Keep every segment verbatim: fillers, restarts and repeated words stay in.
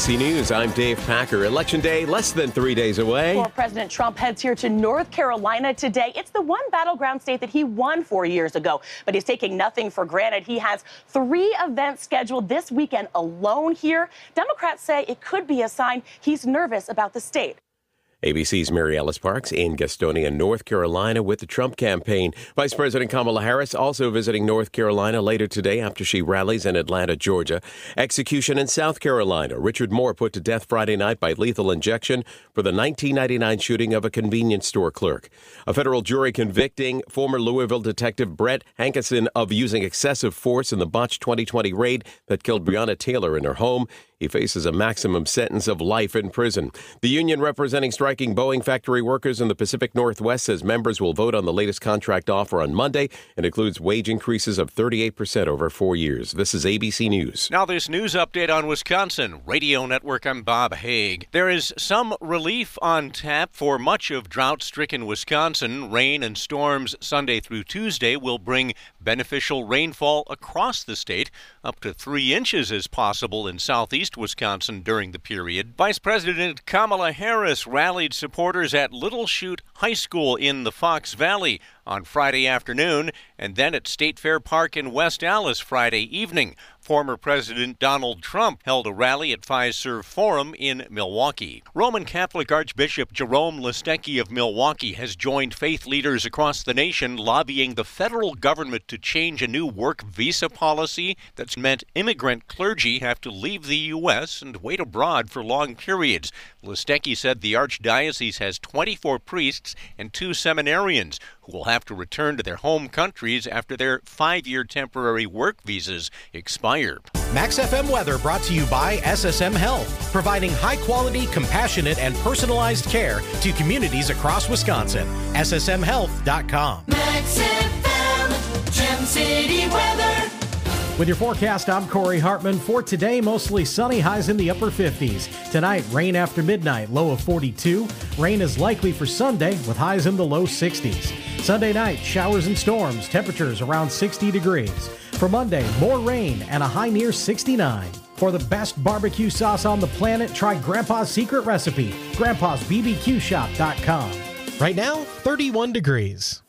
C News, I'm Dave Packer. Election Day less than three days away. Well, President Trump heads here to North Carolina today. It's the one battleground state that he won four years ago, but he's taking nothing for granted. He has three events scheduled this weekend alone here. Democrats say it could be a sign he's nervous about the state. A B C's Mary Ellis Parks in Gastonia, North Carolina with the Trump campaign. Vice President Kamala Harris also visiting North Carolina later today after she rallies in Atlanta, Georgia. Execution in South Carolina. Richard Moore put to death Friday night by lethal injection for the nineteen ninety-nine shooting of a convenience store clerk. A federal jury convicting former Louisville detective Brett Hankinson of using excessive force in the botched twenty twenty raid that killed Breonna Taylor in her home. He faces a maximum sentence of life in prison. The union representing striking Boeing factory workers in the Pacific Northwest says members will vote on the latest contract offer on Monday and includes wage increases of thirty-eight percent over four years. This is A B C News. Now this news update on Wisconsin Radio Network. I'm Bob Haig. There is some relief on tap for much of drought-stricken Wisconsin. Rain and storms Sunday through Tuesday will bring beneficial rainfall across the state. Up to three inches is possible in southeast Wisconsin during the period. Vice President Kamala Harris rallied supporters at Little Chute High School in the Fox Valley on Friday afternoon and then at State Fair Park in West Allis Friday evening. Former President Donald Trump held a rally at Fiserv Forum in Milwaukee. Roman Catholic Archbishop Jerome Listecki of Milwaukee has joined faith leaders across the nation lobbying the federal government to change a new work visa policy that's meant immigrant clergy have to leave the U S and wait abroad for long periods. Listecki said the archdiocese has twenty-four priests and two seminarians who will have to return to their home countries after their five-year temporary work visas expire. Max F M weather brought to you by S S M Health, providing high-quality, compassionate, and personalized care to communities across Wisconsin. S S M health dot com. Max F M, Gem City weather. With your forecast, I'm Corey Hartman. For today, mostly sunny, highs in the upper fifties. Tonight, rain after midnight, low of forty-two. Rain is likely for Sunday with highs in the low sixties. Sunday night, showers and storms, temperatures around sixty degrees. For Monday, more rain and a high near sixty-nine. For the best barbecue sauce on the planet, try Grandpa's secret recipe, grandpas b b q shop dot com. Right now, thirty-one degrees.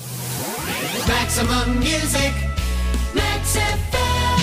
Maximum music, Max F M.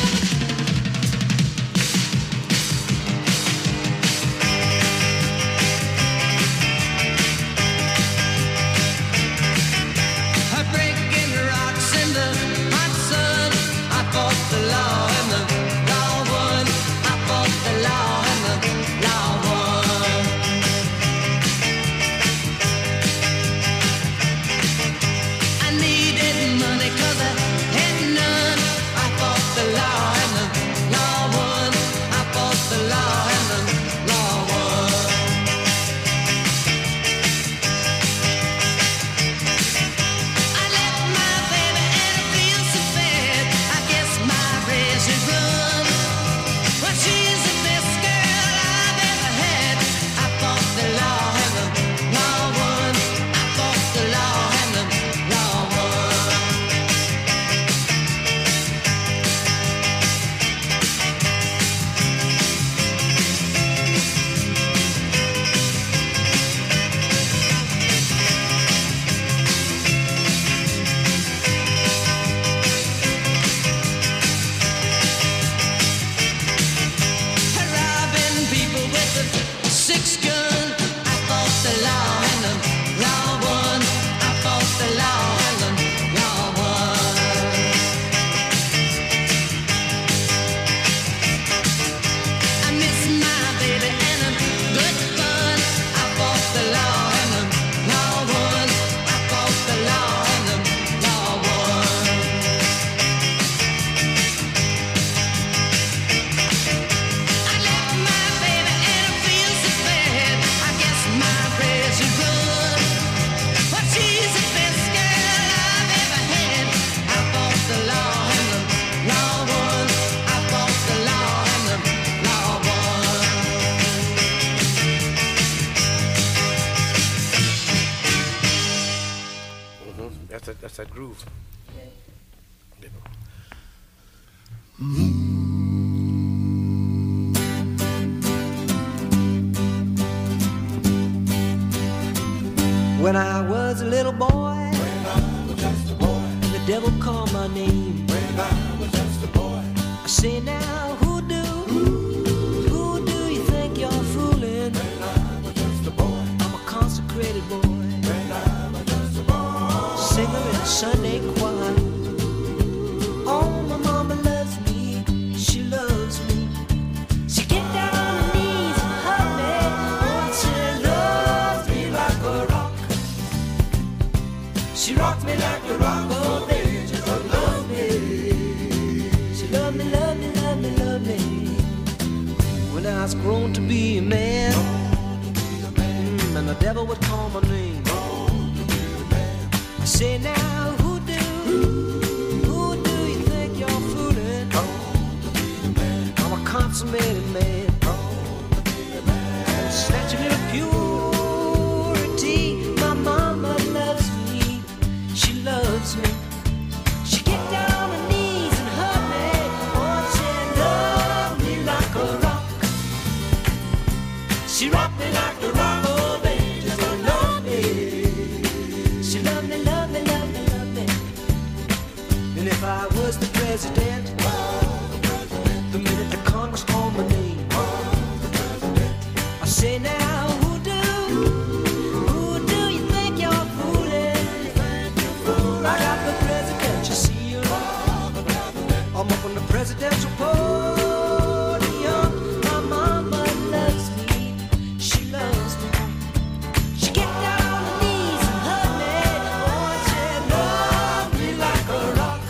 That's that groove. When I was a little boy, when I was just a boy, the devil called my name. When I was just a boy, I say now, who do, who, who do you think you're fooling? When I was just a boy, I'm a consecrated boy. When I was just a boy, singer in a Sunday choir. Oh, my mama loves me, she loves me. She get down on her knees and hug me. Oh, she loves me like a rock. She rocked me like a rock, oh baby, just love me. She loved me, loved me, loved me, loved me. When I was grown to be a man, mm, and the devil would call my name. I say now, who do, who do you think you're fooling? I'm a consummated man, snatching little purity. My mama loves me, she loves me. She get down on her knees and hug me. Oh, she loved me like a rock. She rocked me like a rock, oh baby, just love me. She loved me, loved me, loved me, loved me. And if I was the president, the minute the Congress called my name, I say now, who do, who do you think you're fooling? I got the presidential seal. I'm up on the presidential podium. My mama loves me, she loves me. She get down on her knees and hug me. Oh, she loves me like a rock.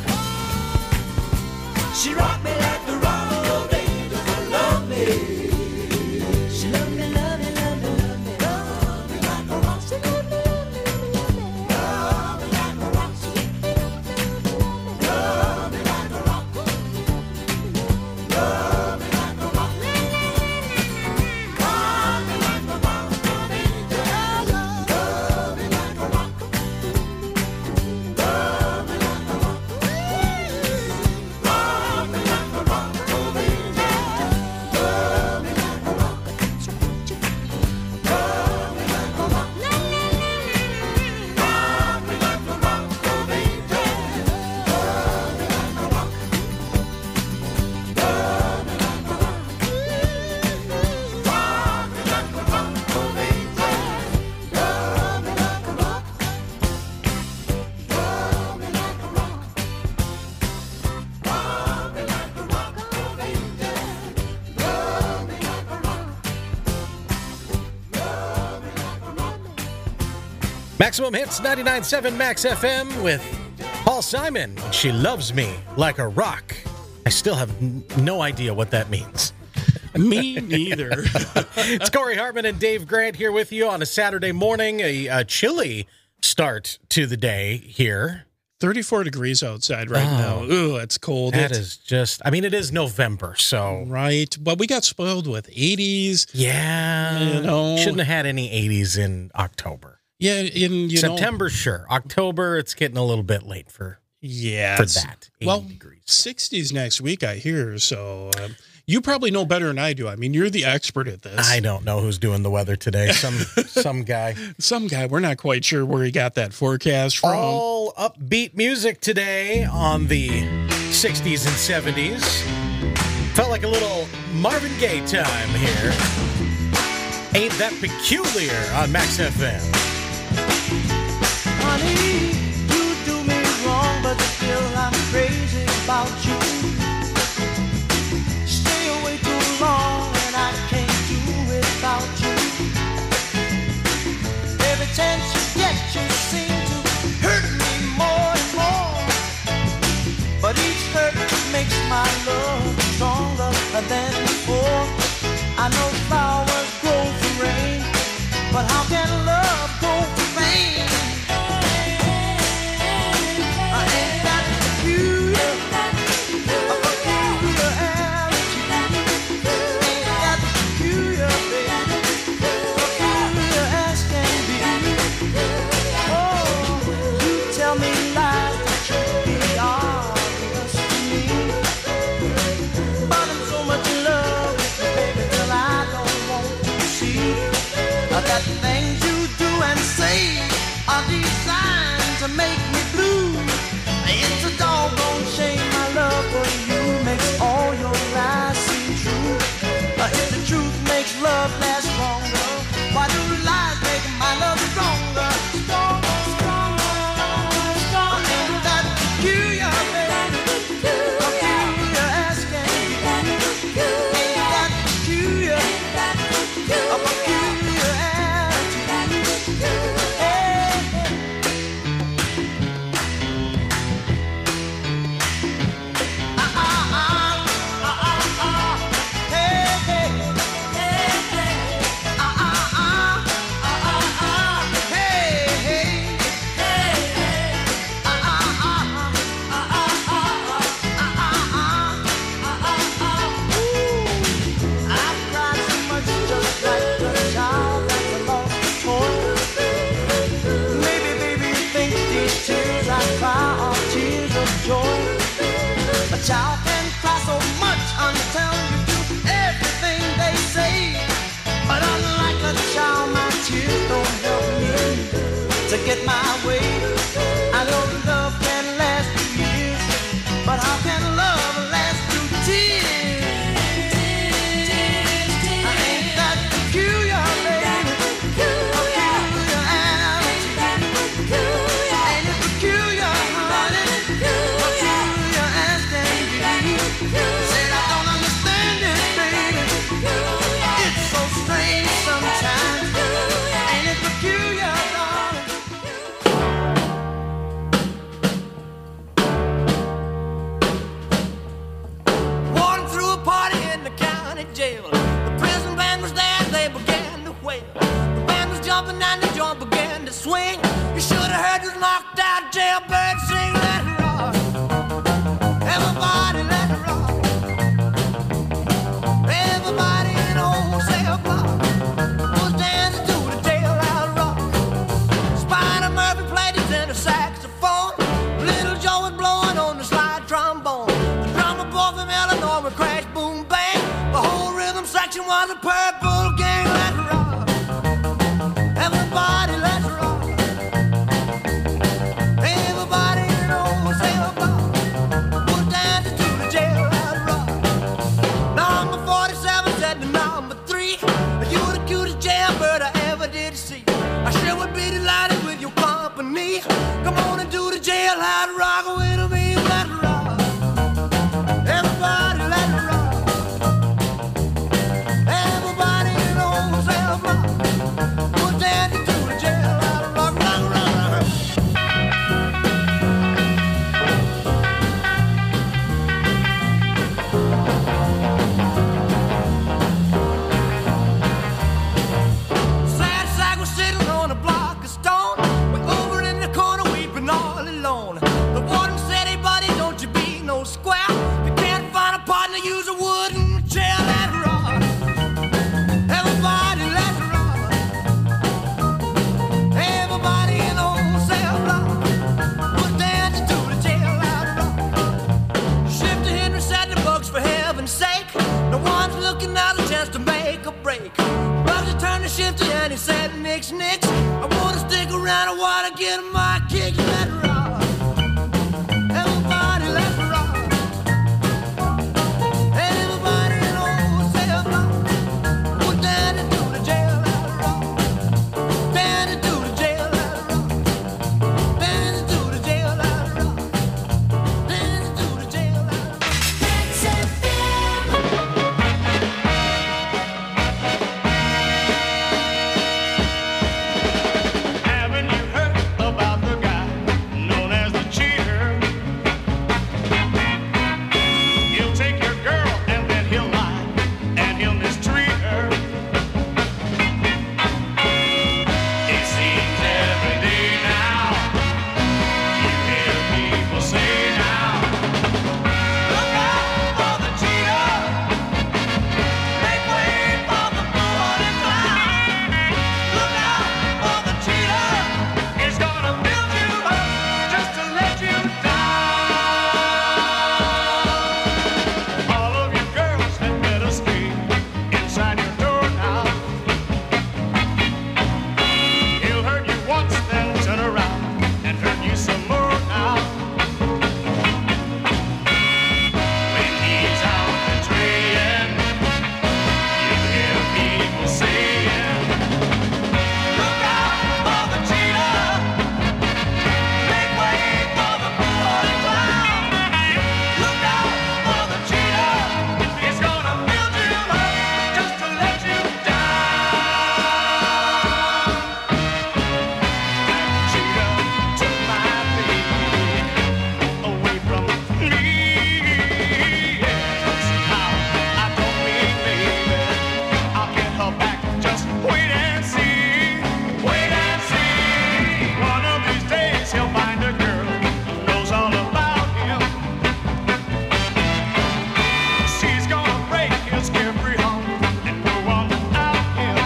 She rocked me like a rock, oh baby, just love me. She loved me, loved me, loved me, loved me. Love me like a rock. She loved me, loved me, loved me, loved me. Love me like a rock. Love me like a rock. Love me like a rock. Love me like a rock, oh baby. Love me like a rock. Love me like a rock. Love me like a rock, oh baby. Love me like a rock. Love me like a rock. Love me like a rock, oh baby. Love me like a rock. Love me like a rock. Rock me like a rock, oh baby. Love me like a rock. Love me like a rock. Rock me like a rock, oh baby. Love me like a rock. Love me like a rock. Maximum Hits ninety-nine point seven Max F M with Paul Simon. She loves me like a rock. I still have n- no idea what that means. Me neither. It's Corey Hartman and Dave Grant here with you on a Saturday morning. A, a chilly start to the day here. thirty-four degrees outside right Oh. now. Ooh, it's cold. That It's- is just, I mean, it is November, so. right. But we got spoiled with eighties. Yeah. You know. Shouldn't have had any eighties in October. Yeah, in you know, September, sure. October, it's getting a little bit late for, yeah, for it's- that. eighty Well, degrees. sixties next week, I hear. So um, you probably know better than I do. I mean, you're the expert at this. I don't know who's doing the weather today. Some some guy. Some guy. We're not quite sure where he got that forecast from. All upbeat music today on the sixties and seventies. Felt like a little Marvin Gaye time here. Ain't That Peculiar on Max F M. Honey, you do me wrong, but still I'm crazy about you. Stay away too long and I can't do without you. Every chance you get, you seem to hurt me more and more. But each hurt makes my love stronger than before. I know flowers grow from rain, but how can love grow from pain? Ain't that peculiar? A peculiar attitude. Ain't that peculiar, baby? Peculiar as can be. Oh, you tell me lies that should be obvious to me. But I'm so much in love with you, baby, till I don't want to see that things you do and say jumping and the joint began to swing. You should have heard this knocked out jailbird sing. Let it rock. Everybody let it rock. Everybody in the whole cell block was dancing to the jailhouse rock. Spider Murphy played his tenor saxophone. Little Joe was blowing on the slide trombone. The drummer boy from Illinois would crash, boom, bang. The whole rhythm section was a purple gang. Let it rock. Everybody let it rock. Everybody in the whole cell block was dancing to the jailhouse rock. Number forty-seven said to number three, you the cutest jailbird I ever did see. I sure would be delighted with your company. Come on and do the jailhouse rock with me. Let it rock. Everybody let it rock. Everybody in the whole cell block was dancing to the jailhouse rock. Rock, rock, rock. Sad sack was sitting on a block of stone. Way over in the corner weeping all alone. The warden said, hey buddy, don't you be no square. If you can't find a partner, use a wooden chair. Let it rock. Everybody let it rock. Everybody in the whole cell block was dancing to the jailhouse rock. Shifty Henry said the bugs for heaven's sake. No one's looking out a chance to make a break. Bugsy turned to Shifty and he said, nix, nix. I wanna stick around, I wanna get my kicks. Let it rock. Everybody let it rock. Everybody in the whole cell block was dancing to the jailhouse rock. Dancing to the jailhouse rock. Dancing to the jailhouse rock. Dancing to the jailhouse rock. Haven't you heard about the guy known as the cheater? He'll take your girl and then he'll lie and he'll mistreat her. It seems every day now you hear people say now, look out for the cheater, make way for the blue-hearted clown. Look out for the cheater, he's gonna build you up just to let you down. All of you girls had better stay inside your door now. He'll hurt you once, then turn around and hurt you some more now. When he's out betraying, you hear people saying, look out for the cheater, make way for the blue-hearted clown. Look out for the cheater, he's gonna build you up just to let you down. Cheater took my baby away from me. Yes, how I don't mean baby, I'll get her back. Just wait and see, wait and see. One of these days he'll find a girl who knows all about him. She's gonna break his carefree heart and go on without him.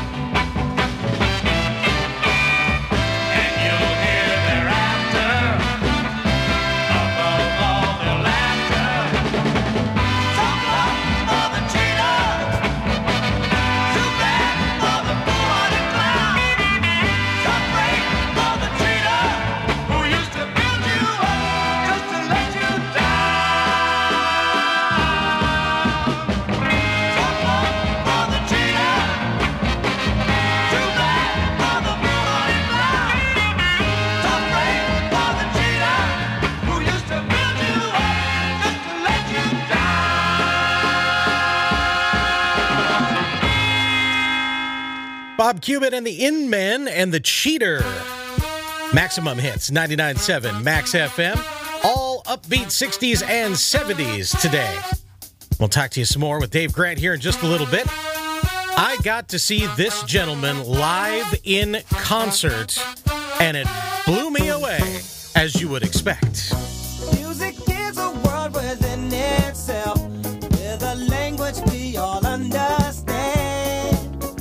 And you'll hear thereafter, above all their laughter, some love for the cheater, too bad for the blue-hearted clown. Some break for the cheater, who used to build you up just to let you down. Some love for the cheater, too bad for the blue-hearted clown. Some break for the cheater, who used to build you up just to let you down. Bob Cuban and the In-Men and the Cheater. Maximum Hits, ninety-nine point seven Max F M. All upbeat sixties and seventies today. We'll talk to you some more with Dave Grant here in just a little bit. I got to see this gentleman live in concert, and it blew me away, as you would expect. Music is a world within itself, with a language we all understand,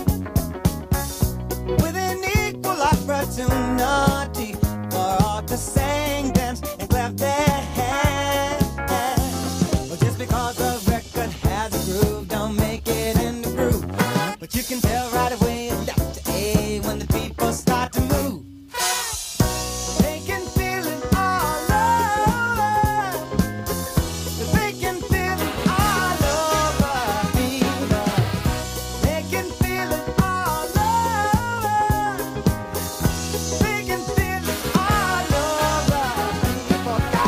with an equal opportunity for all to sing, dance, and clap their hands. Well, just because a record has a groove, don't make it in the groove. But you can tell right away left to A when the people start to move. They can feel it all over. They can feel it all over, people. They can feel it all over. They can feel it all over, people. Go!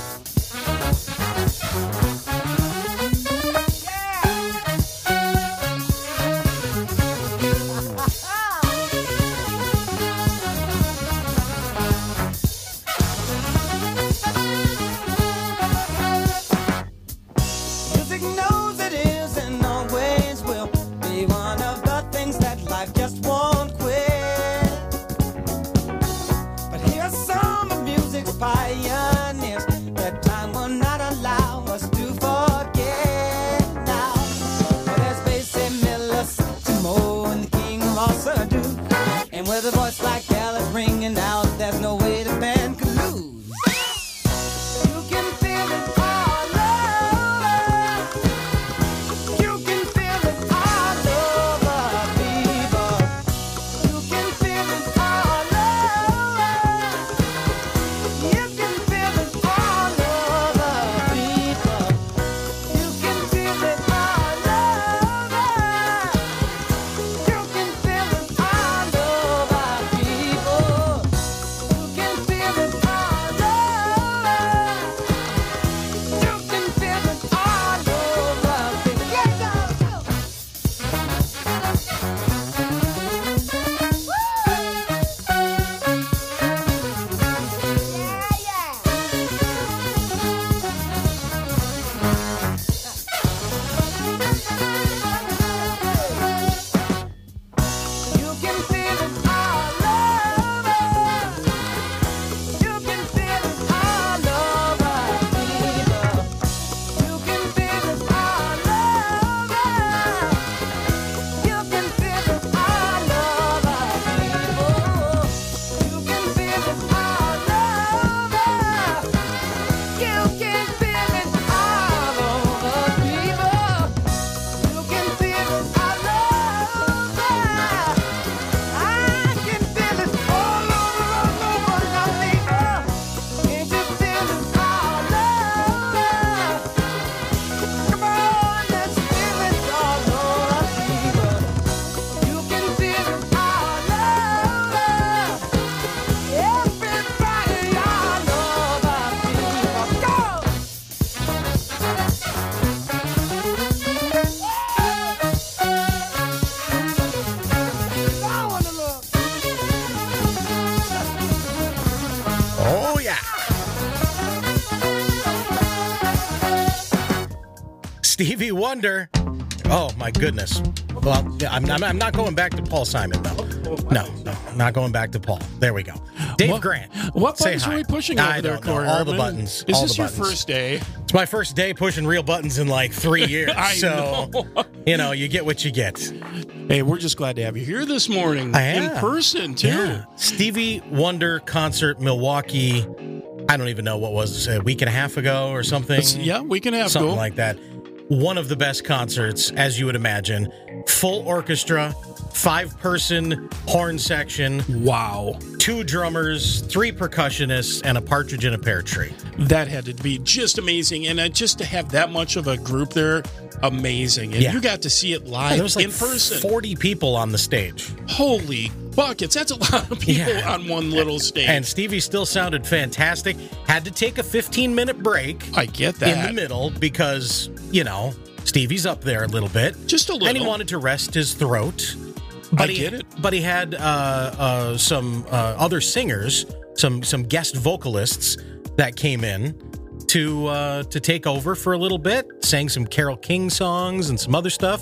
Music knows it is and always will be one of the things that life just won't quit. But here's some of music's pioneers that time will not allow us to forget now. Well, there's Basie Miller, Satchmo, and the King of all Surdo. And with a voice like Alice ringing out, there's no way the band could lose. You can feel it all over. You can feel it all over, people. You can feel it all over. You can feel it all over, people. You can feel it all over. You can feel it all over, people. You can feel it all over. You can feel it all over, people. Yeah, go, go. You can feel it all over. You can feel it all over, people. You can feel it all over. You can feel it all over, people. You can feel it all over. You can feel it all over, people. You can feel it all over. I can feel it all over, all over now, people. Can't you feel it all over? Come on, let's feel it all over, people. You can feel it all over. Everybody all over, people. Go! I wanna look. Oh, yeah. Stevie Wonder. Oh, my goodness. Well, yeah, I'm, I'm, I'm not going back to Paul Simon, though. No, no, not going back to Paul. There we go. Dave What- Grant. What say buttons hi. are we pushing over I there, don't know. Corey? All the Hartman? buttons. Is all this the your buttons. first day? It's my first day pushing real buttons in like three years. I so, know. you know, you get what you get. Hey, we're just glad to have you here this morning I in am. person, too. Yeah. Stevie Wonder concert, Milwaukee. I don't even know what was a week and a half ago or something. It's- yeah, we can have something go. like that. One of the best concerts, as you would imagine. Full orchestra, five-person horn section. Wow. Two drummers, three percussionists, and a partridge in a pear tree. That had to be just amazing. And uh, just to have that much of a group there, amazing. And Yeah. you got to see it Yeah, live there was like in person. forty people on the stage. Holy buckets. That's a lot of people Yeah. on one little stage. And Stevie still sounded fantastic. Had to take a fifteen-minute break. I get that. In the middle because, you know, Stevie's up there a little bit. Just a little. And he wanted to rest his throat. But I he, get it. But he had uh, uh, some uh, other singers, some some guest vocalists that came in to uh, to take over for a little bit, sang some Carole King songs and some other stuff.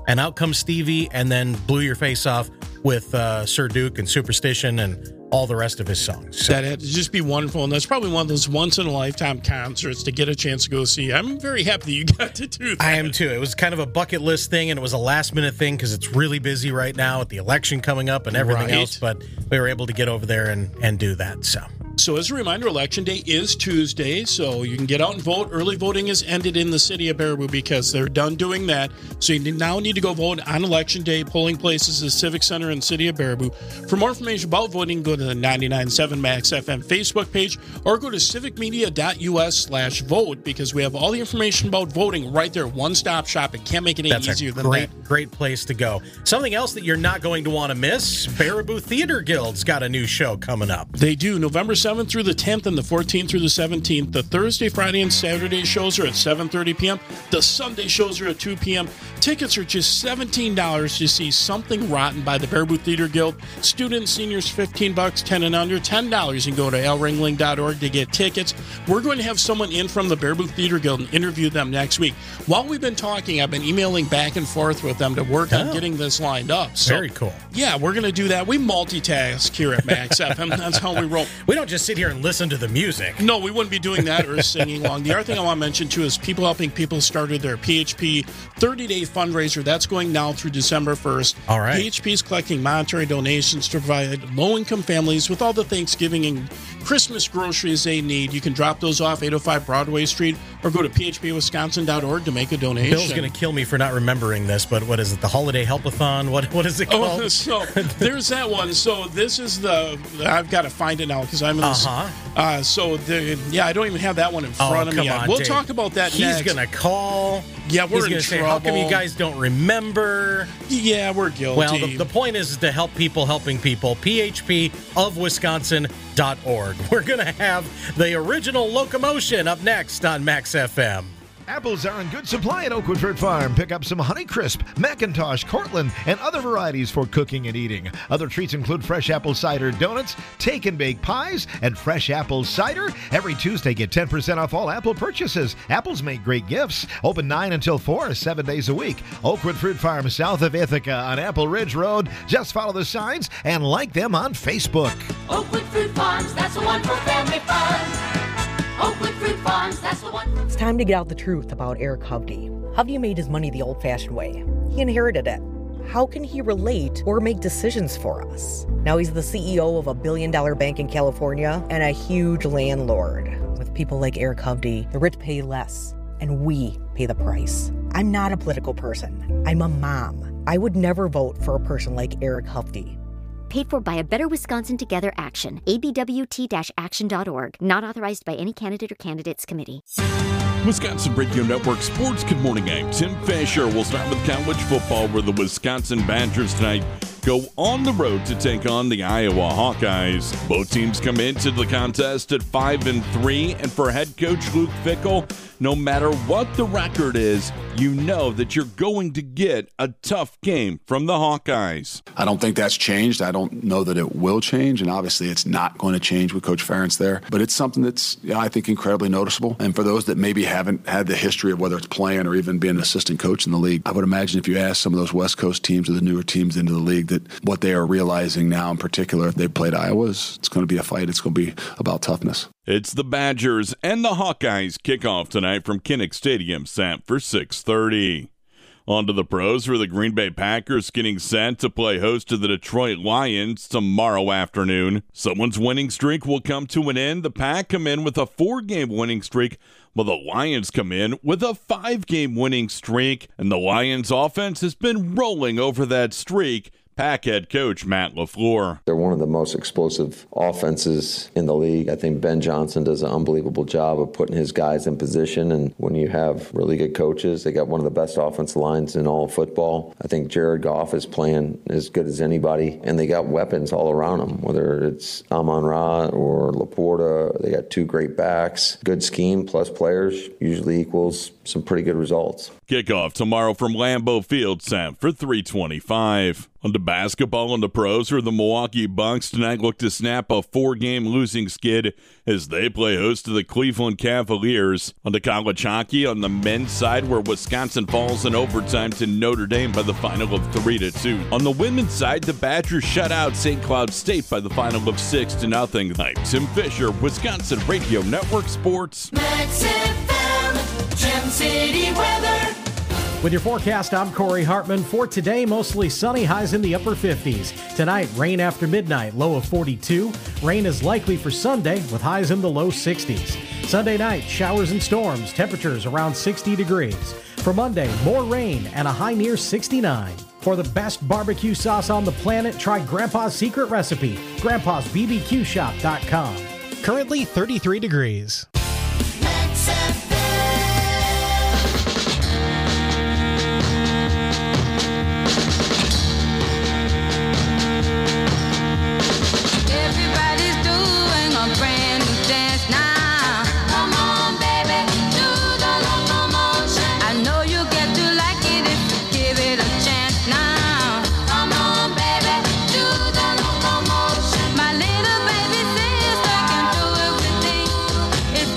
and out comes Stevie, and then blew your face off with uh, Sir Duke and Superstition and all the rest of his songs. So. That had to just be wonderful, and that's probably one of those once-in-a-lifetime concerts to get a chance to go see. I'm very happy that you got to do that. I am too. It was kind of a bucket list thing, and it was a last-minute thing because it's really busy right now with the election coming up and everything Right. else, but we were able to get over there and, and do that, so... So as a reminder, Election Day is Tuesday, so you can get out and vote. Early voting is ended in the city of Baraboo because they're done doing that. So you now need to go vote on Election Day. Polling places is Civic Center in the city of Baraboo. For more information about voting, go to the ninety-nine point seven Max F M Facebook page or go to civicmedia.us slash vote because we have all the information about voting right there. One-stop shop. It can't make it any That's easier a than great, that. great place to go. Something else that you're not going to want to miss, Baraboo Theater Guild's got a new show coming up. They do. November seventh through the tenth and the fourteenth through the seventeenth. The Thursday, Friday, and Saturday shows are at seven thirty p.m. The Sunday shows are at two p.m. Tickets are just seventeen dollars to see Something Rotten by the Baraboo Theater Guild. Students, seniors, fifteen bucks, ten and under, ten dollars. You can go to l ringling dot org to get tickets. We're going to have someone in from the Baraboo Theater Guild and interview them next week. While we've been talking, I've been emailing back and forth with them to work on Oh. getting this lined up. So, Very cool. yeah, we're going to do that. We multitask here at Max F M. That's how we roll. We don't just sit here and listen to the music. No, we wouldn't be doing that or singing along. The other thing I want to mention, too, is People Helping People started their P H P thirty-day fundraiser. That's going now through December first. All right. P H P is collecting monetary donations to provide low-income families with all the Thanksgiving and Christmas groceries they need. You can drop those off eight oh five Broadway Street or go to p h p wisconsin dot org to make a donation. Bill's going to kill me for not remembering this, but what is it? The Holiday Help-a-thon? What What is it called? Oh, so there's that one. So this is the, I've got to find it now because I'm in this. Uh-huh. Uh, so the, yeah, I don't even have that one in Oh, front of come me yet. on, We'll Dave. talk about that He's next. going to call. Yeah, we're He's in gonna say, trouble. how come you guys don't remember? Yeah, we're guilty. Well, the, the point is to help people helping people. p h p of wisconsin dot org. We're going to have the original locomotion up next on Max F M. Apples are in good supply at Oakwood Fruit Farm. Pick up some Honeycrisp, Macintosh, Cortland, and other varieties for cooking and eating. Other treats include fresh apple cider donuts, take and bake pies, and fresh apple cider. Every Tuesday, get ten percent off all apple purchases. Apples make great gifts. Open nine until four, seven days a week. Oakwood Fruit Farm, south of Ithaca on Apple Ridge Road. Just follow the signs and like them on Facebook. Oakwood Fruit Farms, that's the one for family fun. Oakwood Fruit Farms, that's the one. It's time to get out the truth about Eric Hovde. Hovde made his money the old-fashioned way. He inherited it. How can he relate or make decisions for us? Now he's the C E O of a billion-dollar bank in California and a huge landlord. With people like Eric Hovde, the rich pay less, and we pay the price. I'm not a political person. I'm a mom. I would never vote for a person like Eric Hovde. Paid for by a Better Wisconsin Together Action. A B W T action dot org. Not authorized by any candidate or candidates committee. Wisconsin Radio Network Sports. Good morning. I'm Tim Fisher. We'll start with college football where the Wisconsin Badgers tonight go on the road to take on the Iowa Hawkeyes. Both teams come into the contest at five and three, and for head coach Luke Fickell, no matter what the record is, you know that you're going to get a tough game from the Hawkeyes. I don't think that's changed. I don't know that it will change, and obviously it's not going to change with Coach Ferentz there. But it's something that's, yeah, I think, incredibly noticeable. And for those that maybe haven't had the history of whether it's playing or even being an assistant coach in the league, I would imagine if you ask some of those West Coast teams or the newer teams into the league that what they are realizing now in particular, if they played Iowa, is it's going to be a fight. It's going to be about toughness. It's the Badgers and the Hawkeyes kickoff tonight from Kinnick Stadium, set for six thirty. On to the pros for the Green Bay Packers getting set to play host to the Detroit Lions tomorrow afternoon. Someone's winning streak will come to an end. The Pack come in with a four-game winning streak, while the Lions come in with a five-game winning streak. And the Lions offense has been rolling over that streak. Pack head coach Matt LaFleur. They're one of the most explosive offenses in the league. I think Ben Johnson does an unbelievable job of putting his guys in position. And when you have really good coaches, they got one of the best offensive lines in all of football. I think Jared Goff is playing as good as anybody. And they got weapons all around them, whether it's Amon-Ra or Laporta. They got two great backs. Good scheme plus players usually equals some pretty good results. Kickoff tomorrow from Lambeau Field, set for three twenty-five. On to basketball and the pros, where the Milwaukee Bucks tonight look to snap a four-game losing skid as they play host to the Cleveland Cavaliers. On to college hockey on the men's side, where Wisconsin falls in overtime to Notre Dame by the final of three to two. On the women's side, the Badgers shut out Saint Cloud State by the final of six to nothing. I'm Tim Fisher, Wisconsin Radio Network Sports. Max F M, Gem City weather. With your forecast, I'm Corey Hartman. For today, mostly sunny, highs in the upper fifties. Tonight, rain after midnight, low of forty-two. Rain is likely for Sunday with highs in the low sixties. Sunday night, showers and storms, temperatures around sixty degrees. For Monday, more rain and a high near sixty-nine. For the best barbecue sauce on the planet, try Grandpa's secret recipe, grandpas b b q shop dot com. Currently thirty-three degrees. Max F M. Everybody's doing a brand new dance now. Come on, baby, do the locomotion. I know you get to like it if you give it a chance now. Come on, baby, do the locomotion. My little baby sister can do it with me. It's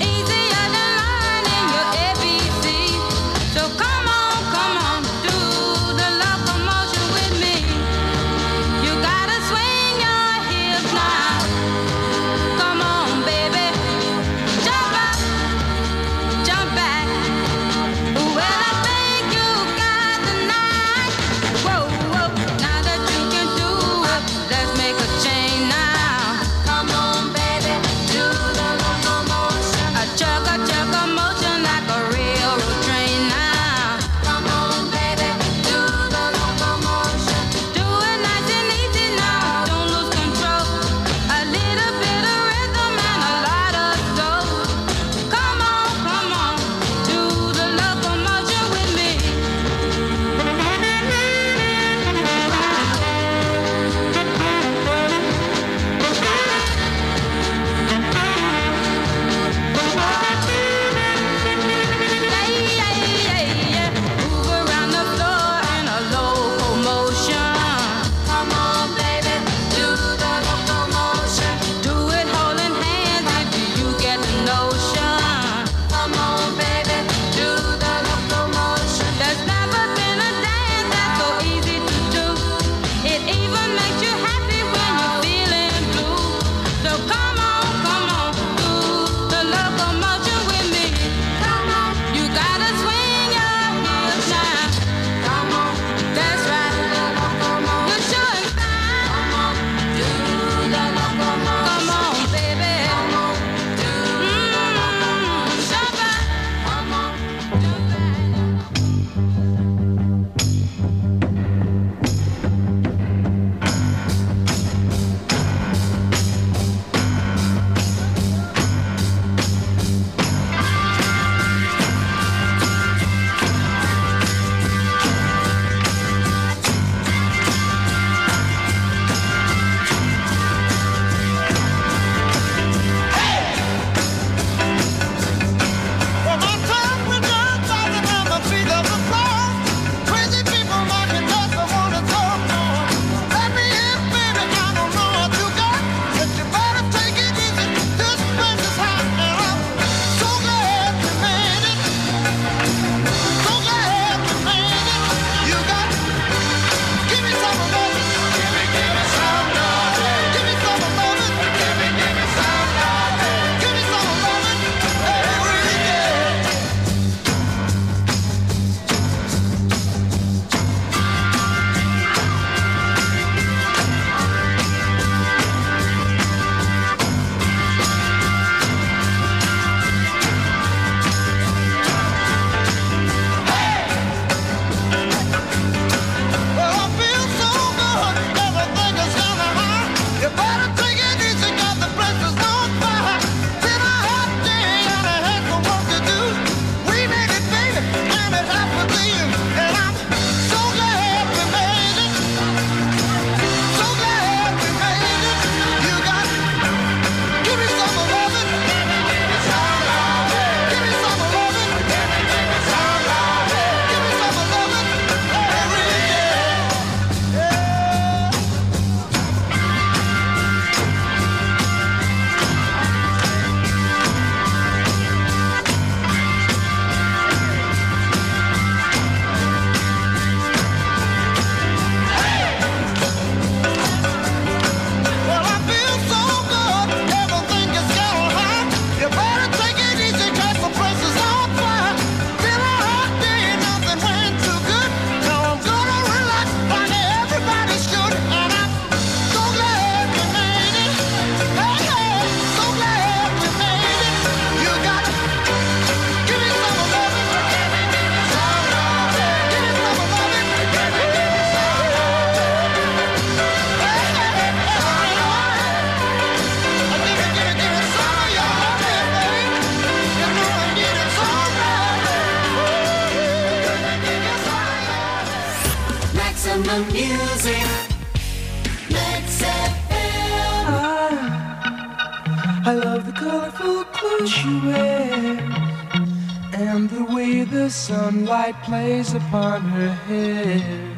I love the colorful clothes she wears and the way the sunlight plays upon her hair.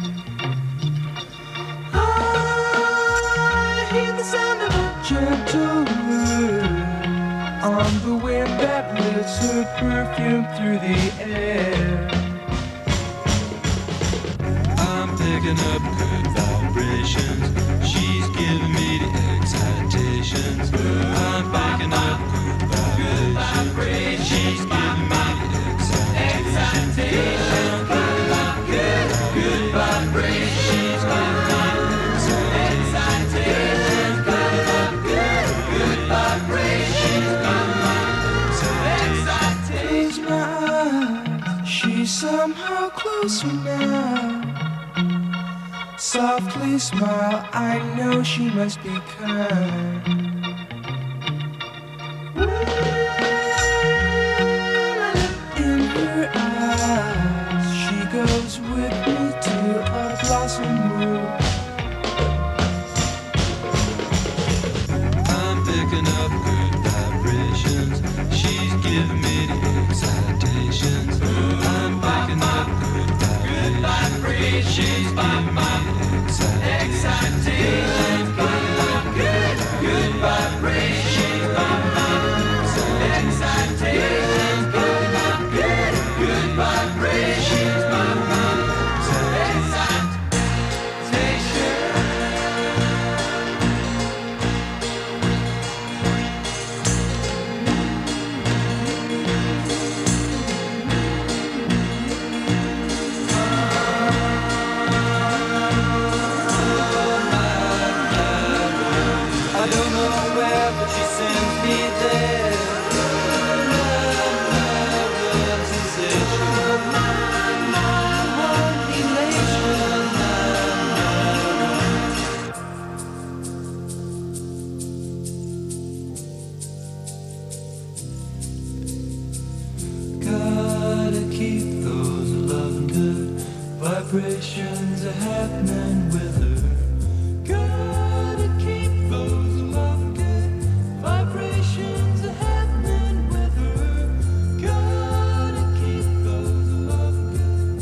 I hear the sound of a gentle word on the wind that lifts her perfume through the air. I'm picking up good vibrations. She's giving me the excitations. I'm picking up good vibrations. She's giving me the excitations. Good, good vibrations. She's giving me the excitations. Good, good vibrations. Close my eyes, she's somehow closer now. Softly smile, I know she must be kind. In her eyes, she goes with me to a blossom room. I'm picking up good vibrations. She's giving me the excitations. I'm picking up good vibrations. She's giving me the excitations. Good, good vibrations. Excitations. Good, good vibrations. I don't know where, but she sends me there. Love, sensation. Gotta keep those loving good vibrations are happening with her. Gotta keep those loving good vibrations are happening with her. Gotta keep those loving good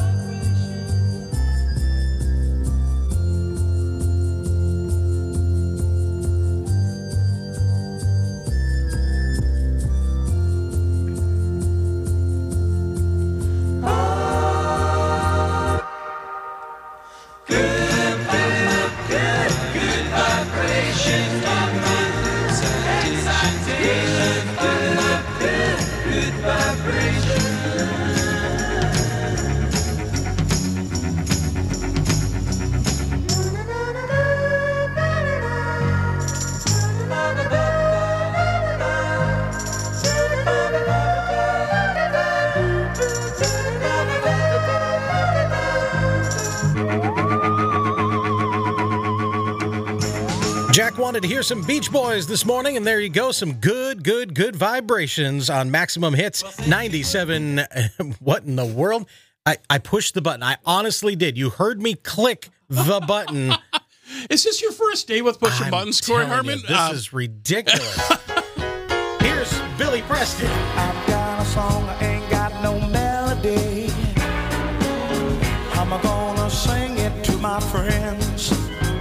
Jack wanted to hear some Beach Boys this morning, and there you go. Some good, good, good vibrations on Maximum Hits ninety-seven. What in the world? I, I pushed the button. I honestly did. You heard me click the button. Is this your first day with pushing I'm buttons, Corey telling you, Hartman? This Um, is ridiculous. Here's Billy Preston. I've got a song, I ain't got no melody. I'm gonna sing it to my friends.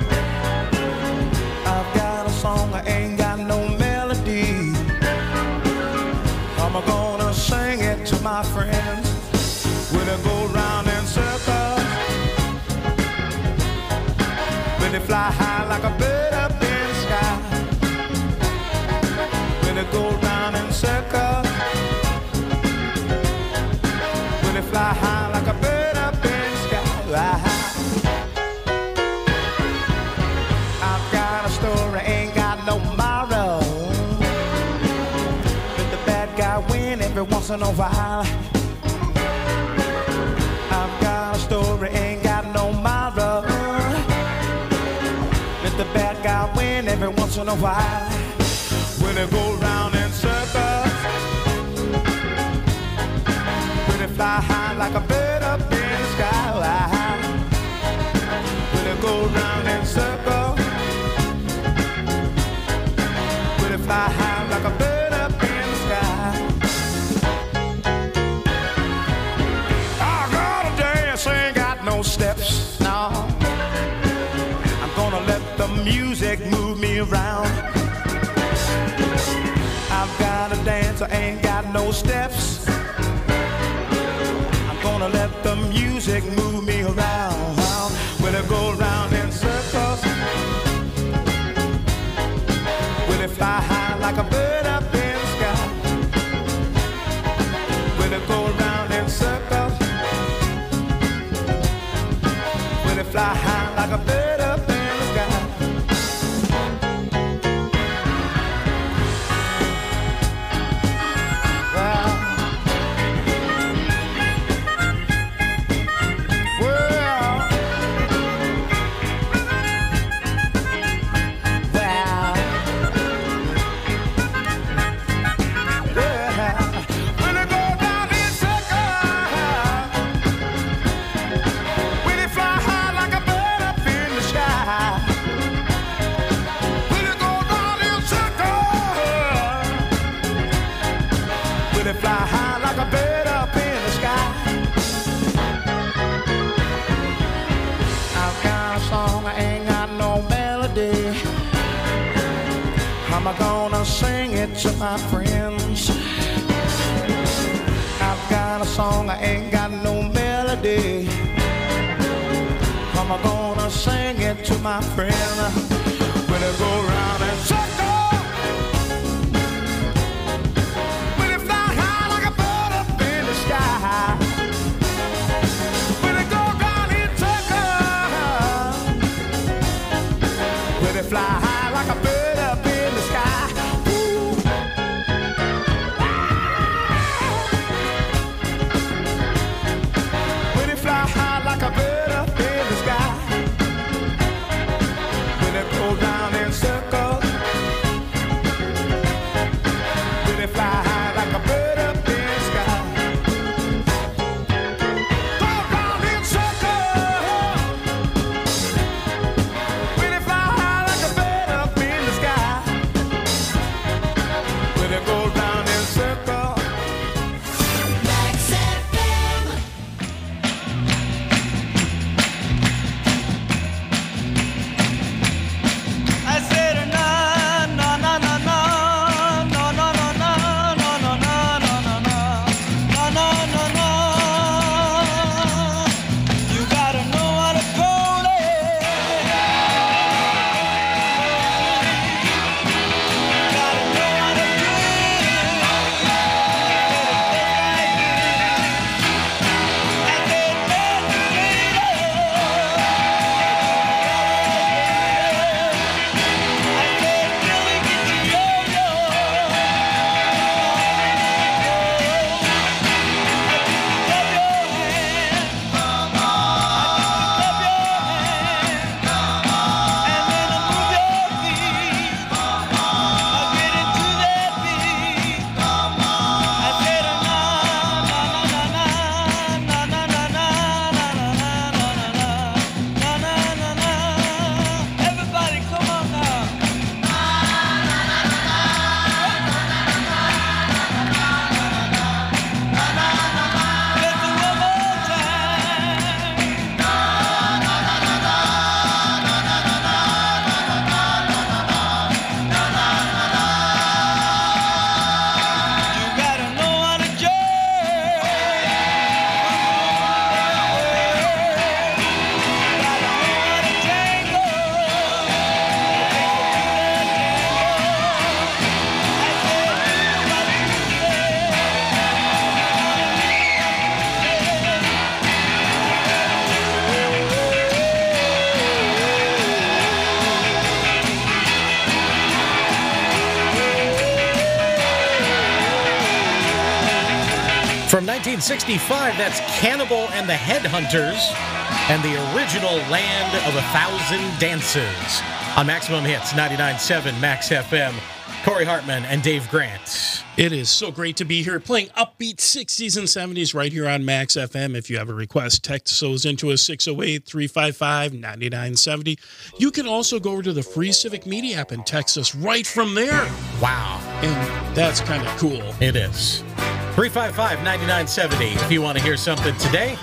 I've got a song, I ain't got no melody. I'm gonna sing it to my friends. When I go round in circles, when they fly high like a bird up in the sky. When they go round in circles, when they fly high like a bird up in the sky. I've got a story, ain't got no morrow. Let the bad guy win every once in a while. I've got a story, ain't got no morrow. Let the bad guy win every once in a while. When they go round in circles, when they fly high like a bird up in the sky. When they go round in circles, when they fly music move me around. I've got a dance, I ain't got no steps. I'm gonna let the music move me around. Will it go round in circles? Will it fly high like a bird up in the sky? Will it go round in circles? Will it fly high like a bird up in the sky? I'm gonna sing it to my friends. I've got a song, I ain't got no melody. I'm gonna sing it to my friend. Will it go round and circle? Will it fly high like a bird up in the sky? Will it go round in circle? Will it fly high like a bird up in the sky? Like a bird up in the sky. Will it go round in circles? Will it fly high like a bird up in the sky? Go round in circles. Will it fly high like a bird up in the sky? Will it go round in circles? From nineteen sixty-five, that's Cannibal and the Headhunters and the original Land of a Thousand Dances on Maximum Hits, ninety-nine point seven Max F M. Corey Hartman and Dave Grant. It is so great to be here playing upbeat sixties and seventies right here on Max F M. If you have a request, text those into a six oh eight, three five five, nine nine seven oh. You can also go over to the free Civic Media app and text us right from there. Wow. And that's kind of cool. It is. three five five, nine nine seven oh if you want to hear something today.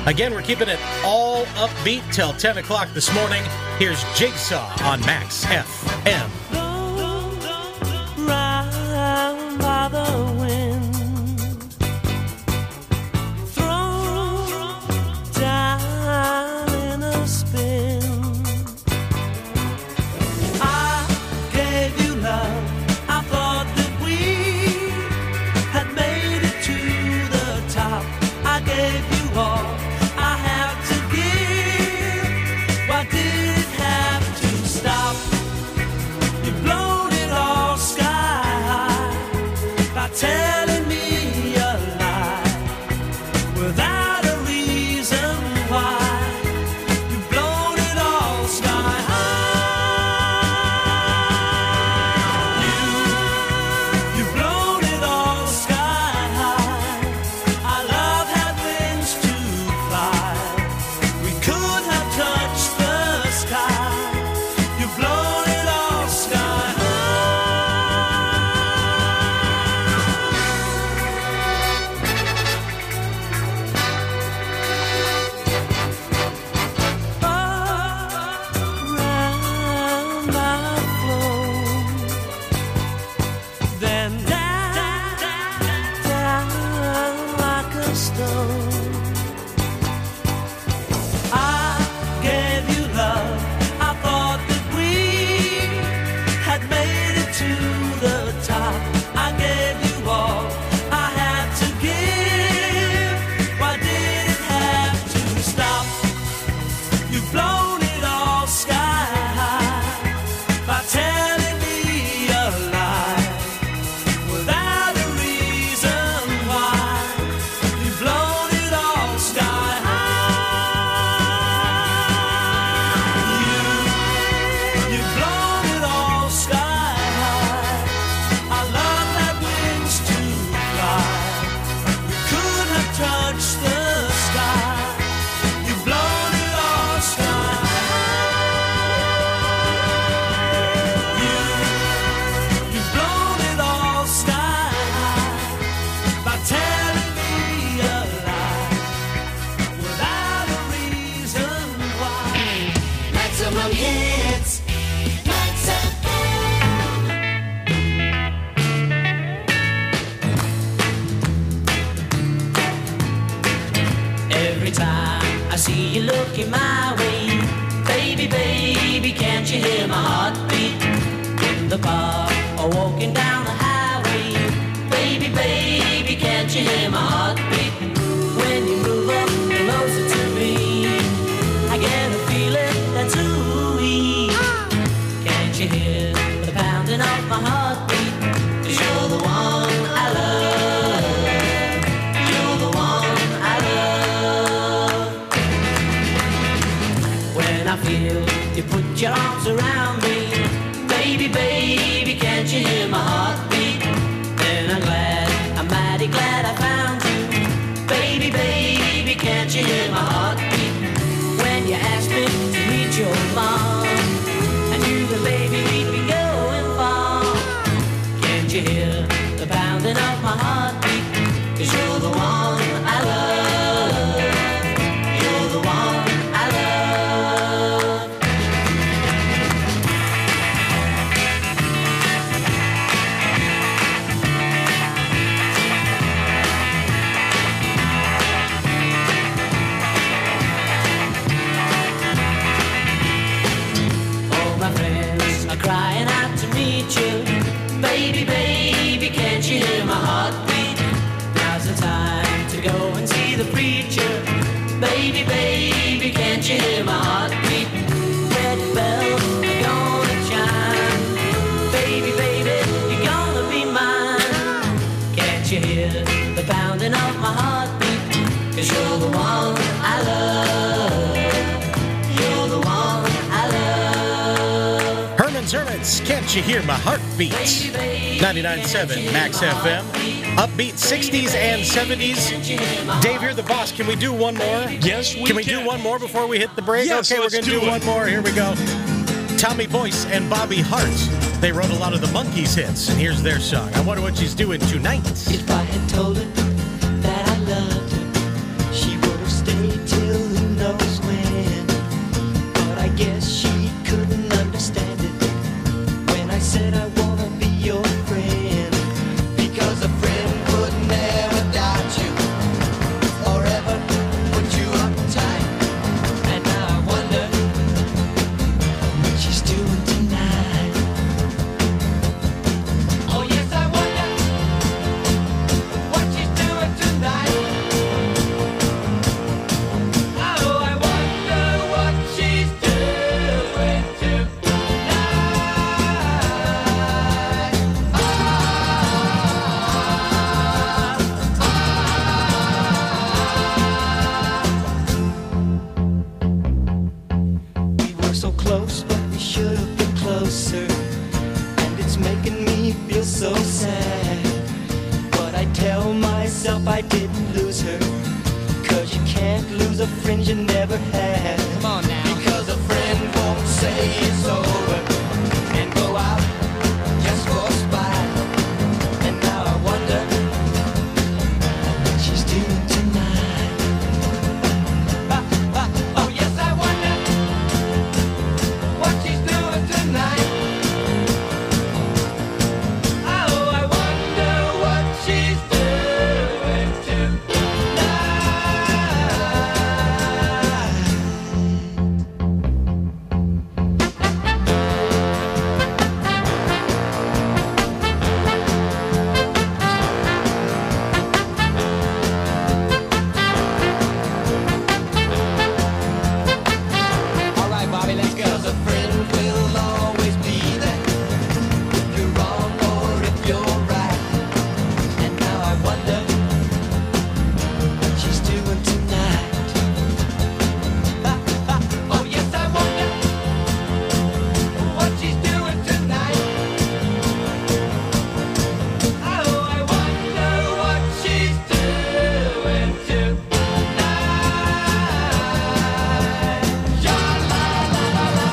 Again, we're keeping it all upbeat till ten o'clock this morning. Here's Jigsaw on Max F M. Round by the wind, thrown down in a spin. I gave you love. I thought that we had made it to the top. I gave you all I have to give. Why did it have to stop? You've blown it all sky high by telling me a lie without a reason why. You've blown it all sky high. You, you've blown it all sky high. Our love had wings to fly. We could have touched the sky. You've blown it all sky high. Around my flow, then down, down like a stone. I gave you love. I thought that we had made it to the top. I gave you all I had to give. Why did it have to stop? You've blown it all sky high by telling me a lie without a reason why. You've blown it all sky high. You, you've blown it all sky high. Our love had wings to fly. We could have touched the sky. You've blown it all sky high. You, you've blown it all sky high by telling me a lie without a reason why. Maximum hits. Every time I see you looking my way, baby, baby, can't you hear my heartbeat? In the park or walking down the highway, baby, baby, can't you hear my heartbeat? When you move up closer to me, I get a feeling that's ooey. Can't you hear the pounding of my heartbeat? 'Cause you're the one I love. You're the one I love. When I feel you put your arms around me, baby, baby, can't you hear my heartbeat? Then I'm glad, I'm mighty glad I found you. Baby, baby, can't you hear my heartbeat? When you asked me to meet your mom, I knew that baby we'd be going far. Can't you hear the pounding of my heartbeat? 'Cause you're the one I love. You're the one I love. All my friends are crying out to meet you. Baby, baby, can't you hear my heartbeat? Now's the time to go and see the preacher. Baby, baby, can't you hear my heartbeat? Wedding bells are gonna chime. Baby, baby, you're gonna be mine. Can't you hear the pounding of my heartbeat? 'Cause you're the one I love. You're the one I love. Herman's Hermits, Can't You Hear My Heartbeat? ninety-nine point seven Max F M. Upbeat sixties and seventies. Dave, you're the boss. Can we do one more? Yes, we Can we can. do one more before we hit the break? Yes, okay, we're let's going to do do it. one more. Here we go. Tommy Boyce and Bobby Hart. They wrote a lot of the Monkees hits, and here's their song. I wonder what she's doing tonight. If I had told her that I loved her, she would have stayed till said I wanna be your friend, because a friend would never doubt you or ever put you uptight. And now I wonder what she's doing tonight. Oh yes, I wonder what she's doing tonight. Oh, I wonder what she's doing tonight. We were so close, but we should have been closer. And it's making me feel so sad. But I tell myself I didn't lose her, 'cause you can't lose a friend you never had. Come on now. Because a friend won't say it's over and go out just for spite. And now I wonder what she's doing tonight. Ah, ah, oh yes, I wonder what she's doing tonight. Oh, I wonder what she's doing All right, Bobby, let's go. 'Cause a friend will always be there if you're wrong or if you're right. And now I wonder what she's doing tonight. Ah, ah, oh yes, I wonder what she's doing tonight. Oh, I wonder what she's doing tonight. Sha la la la la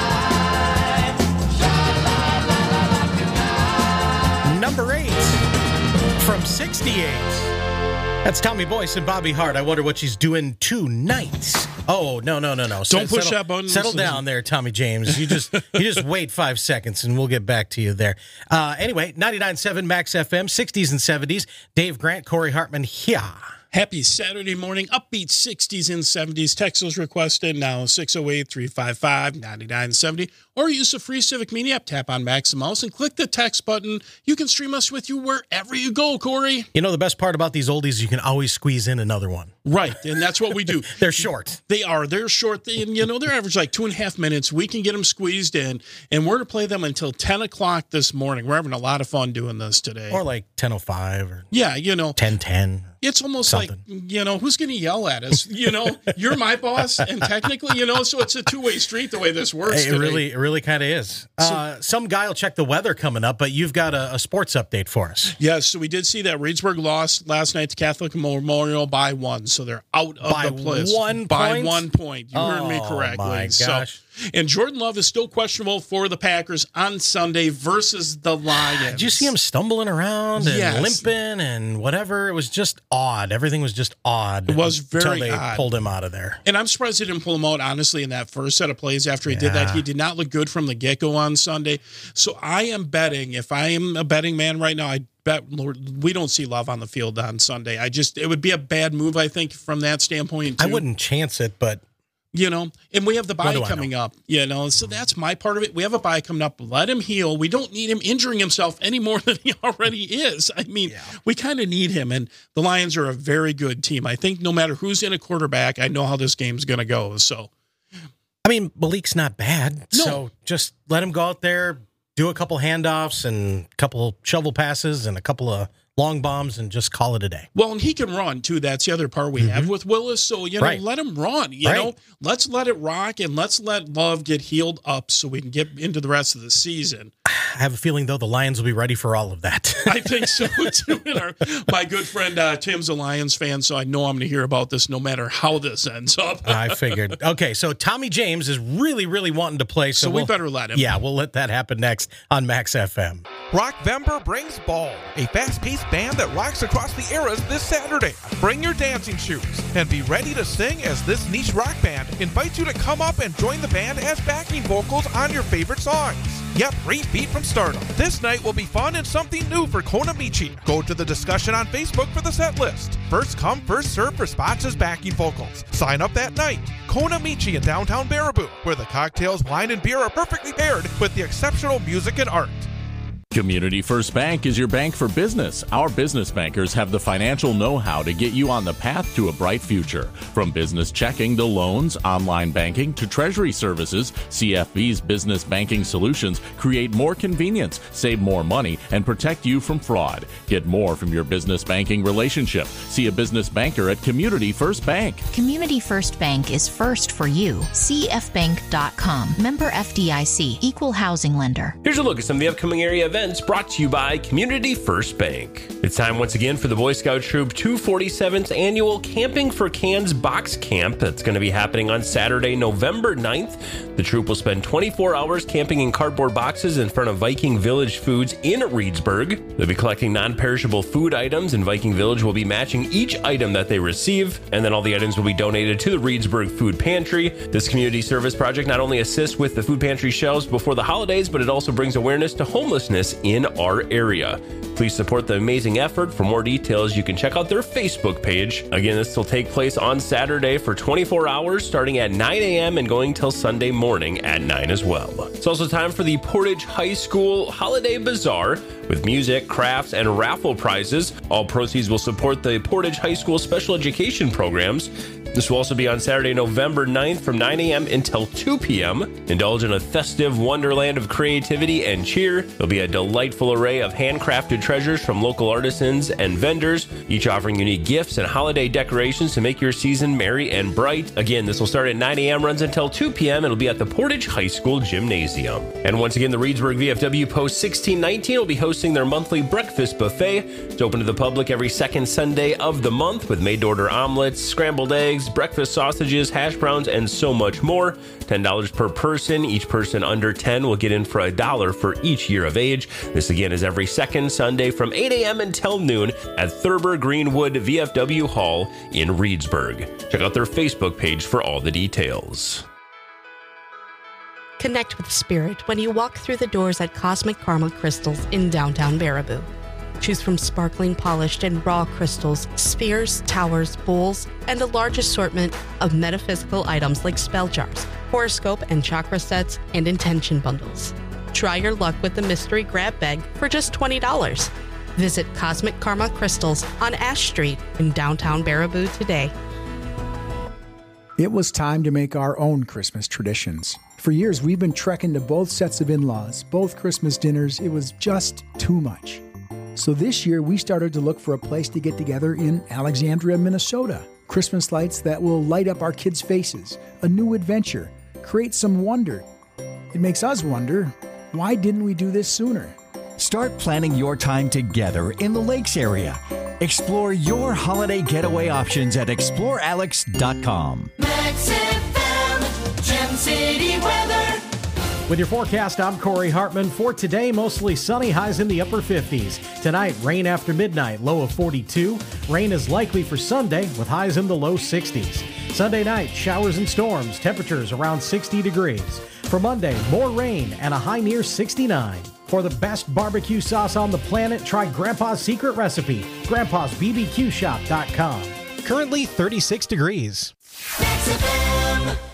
tonight. Sha la la la la tonight. Number eight from sixty-eight. That's Tommy Boyce and Bobby Hart. I wonder what she's doing tonight. Oh, no, no, no, no. Don't push settle, that button. Settle down there, Tommy James. You just you just wait five seconds and we'll get back to you there. Uh, anyway, ninety-nine point seven Max F M, sixties and seventies. Dave Grant, Corey Hartman, here. Happy Saturday morning, upbeat sixties and seventies. Text those requested now, six oh eight, three five five, nine nine seven oh. Or use the free Civic Mini app, tap on Max and Mouse, and click the text button. You can stream us with you wherever you go, Corey. You know, the best part about these oldies, you can always squeeze in another one. Right, and that's what we do. They're short. They are. They're short. They, and, you know, they're average like two and a half minutes. We can get them squeezed in, and we're going to play them until ten o'clock this morning. We're having a lot of fun doing this today. Or like ten oh five or yeah, you know. ten ten. It's almost Something. like, you know, who's going to yell at us? You know, you're my boss, and technically, you know, so it's a two-way street the way this works It today. really, it really kind of is. Uh, some guy will check the weather coming up, but you've got a, a sports update for us. Yes, so we did see that Reedsburg lost last night to Catholic Memorial by one, so they're out of By the place. one By point? one point. You heard me Oh, correctly. my So- gosh. and Jordan Love is still questionable for the Packers on Sunday versus the Lions. Did you see him stumbling around and Yes. limping and whatever? It was just odd. Everything was just odd. It was until very they odd. pulled him out of there. And I'm surprised they didn't pull him out, honestly, in that first set of plays after he did that. Yeah. He did not look good from the get-go on Sunday. So I am betting, if I am a betting man right now, I bet Lord, we don't see Love on the field on Sunday. I just, it would be a bad move, I think, from that standpoint, too. I wouldn't chance it, but You know, and we have the What bye do I coming up, you know, so that's my part of it. We have a bye coming up. Let him heal. We don't need him injuring himself any more than he already is. I mean, we kind of need him, and the Lions are a very good team. I think no matter who's in a quarterback, I know how this game's going to go. So, I mean, Malik's not bad. No. So just let him go out there, do a couple handoffs and a couple shovel passes and a couple of long bombs and just call it a day. well, and he can run too. That's the other part we have with Willis. So, you know, Right. let him run, you Right. know, let's let it rock and let's let Love get healed up so we can get into the rest of the season. I have a feeling, though, the Lions will be ready for all of that. I think so too. And our, my good friend uh, Tim's a Lions fan, so I know I'm going to hear about this no matter how this ends up. I figured. Okay, so Tommy James is really, really wanting to play. So, So we we'll- better let him. Yeah, we'll let that happen next on Max F M. Rockvember brings Ball, a fast-paced band that rocks across the eras this Saturday. Bring your dancing shoes and be ready to sing as this niche rock band invites you to come up and join the band as backing vocals on your favorite songs. Yep, repeat from stardom. This night will be fun and something new for Konamichi. Go to the discussion on Facebook for the set list. First come, first serve for spots as backing vocals. Sign up that night. Konamichi in downtown Baraboo, where the cocktails, wine, and beer are perfectly paired with the exceptional music and art. Community First Bank is your bank for business. Our business bankers have the financial know-how to get you on the path to a bright future. From business checking to loans, online banking to treasury services, C F B's business banking solutions create more convenience, save more money, and protect you from fraud. Get more from your business banking relationship. See a business banker at Community First Bank. Community First Bank is first for you. C F bank dot com. Member F D I C. Equal housing lender. Here's a look at some of the upcoming area events brought to you by Community First Bank. It's time once again for the Boy Scout Troop two forty-seventh annual Camping for Cans Box Camp. That's going to be happening on Saturday, November ninth. The troop will spend twenty-four hours camping in cardboard boxes in front of Viking Village Foods in Reedsburg. They'll be collecting non-perishable food items, and Viking Village will be matching each item that they receive, and then all the items will be donated to the Reedsburg Food Pantry. This community service project not only assists with the food pantry shelves before the holidays, but it also brings awareness to homelessness in our area. Please support the amazing effort. For more details, you can check out their Facebook page. Again, this will take place on Saturday for twenty-four hours, starting at nine a.m. and going till Sunday morning at nine as well. It's also time for the Portage High School Holiday Bazaar with music, crafts, and raffle prizes. All proceeds will support the Portage High School special education programs. This will also be on Saturday, November ninth from nine a.m. until two p.m. Indulge in a festive wonderland of creativity and cheer. There'll be a delightful array of handcrafted treasures from local artisans and vendors, each offering unique gifts and holiday decorations to make your season merry and bright. Again, this will start at nine a.m., runs until two p.m. It'll be at the Portage High School Gymnasium. And once again, the Reedsburg V F W Post sixteen nineteen will be hosting their monthly breakfast buffet. It's open to the public every second Sunday of the month with made-to-order omelets, scrambled eggs, breakfast sausages, hash browns, and so much more. ten dollars per person. Each person under ten will get in for a dollar for each year of age. This again is every second Sunday from eight a.m. until noon at Thurber Greenwood V F W Hall in Reedsburg. Check out their Facebook page for all the details. Connect with spirit when you walk through the doors at Cosmic Karma Crystals in downtown Baraboo. Choose from sparkling, polished, and raw crystals, spheres, towers, bowls, and a large assortment of metaphysical items like spell jars, horoscope and chakra sets, and intention bundles. Try your luck with the mystery grab bag for just twenty dollars. Visit Cosmic Karma Crystals on Ash Street in downtown Baraboo today. It was time to make our own Christmas traditions. For years, we've been trekking to both sets of in-laws, both Christmas dinners. It was just too much. So this year, we started to look for a place to get together in Alexandria, Minnesota. Christmas lights that will light up our kids' faces, a new adventure, create some wonder. It makes us wonder, why didn't we do this sooner? Start planning your time together in the Lakes area. Explore your holiday getaway options at explore alex dot com. Max F M, Gem City weather. With your forecast, I'm Corey Hartman. For today, mostly sunny, highs in the upper fifties. Tonight, rain after midnight, low of forty-two. Rain is likely for Sunday, with highs in the low sixties. Sunday night, showers and storms, temperatures around sixty degrees. For Monday, more rain and a high near sixty-nine. For the best barbecue sauce on the planet, try Grandpa's secret recipe, grandpas b b q shop dot com. Currently thirty-six degrees. Max F M.